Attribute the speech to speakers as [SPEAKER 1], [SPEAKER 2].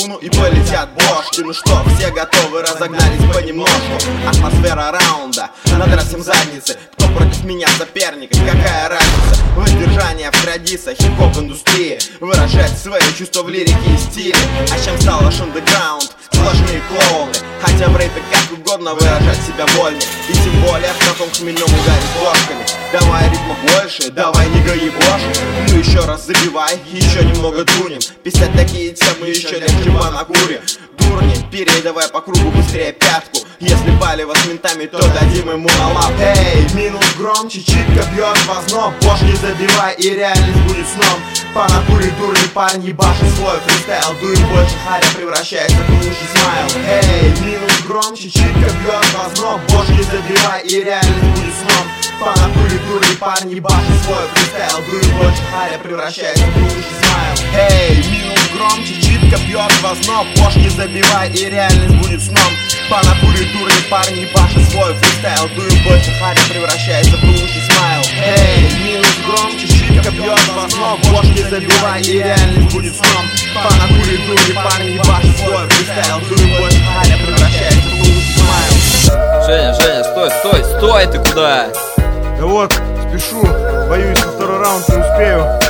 [SPEAKER 1] струну и полетят бошки. Ну что, все готовы, разогнались понемножку. Атмосфера раунда, надрасим задницы. Кто против меня соперник, какая разница? Воздержание в традициях хип-хоп индустрии, выражать свои чувства в лирике и стиле. А чем стал ваш андеграунд? Сплошные клоуны. Хотя в рэпе как угодно выражать себя вольнее. И тем более в таком хмельном ударе с ложками. Давай ритма больше, давай не гаебошь. Ну еще раз забивай, еще немного дунем. Писать такие темы еще легче накурим. Дурни, передавай по кругу быстрее пятку. Если палево с ментами, то дадим ему на лап. Эй, минус громче, читка бьет в озноб. Бошки забивай и реальность будет сном. По натуре дурни парни башен свой фристайл. Дуем больше, харя превращается в лучший смайл. Эй, минус громче, читка бьет в озноб. Бошки забивай и реальность будет сном. По натуре дурни парни башен свой фристайл. Дуем больше, харя превращается в лучший смайл. Эй, минус громче, читка бьет в озноб. Бошки забивай и реальность будет сном. По натуре дурни парни башен свой фристайл. Дуем больше, харя превращается в лучший смайл. Эй, минус громче, читка бьет в озноб. Бошки забивай и реальность будет сном. По натуре дурни парни башен свой фристайл. Дуем больше, харя превращается в лучший смайл.
[SPEAKER 2] Женя, стой, ты куда?
[SPEAKER 3] Да вот, спешу, боюсь, на второй раунд не успею.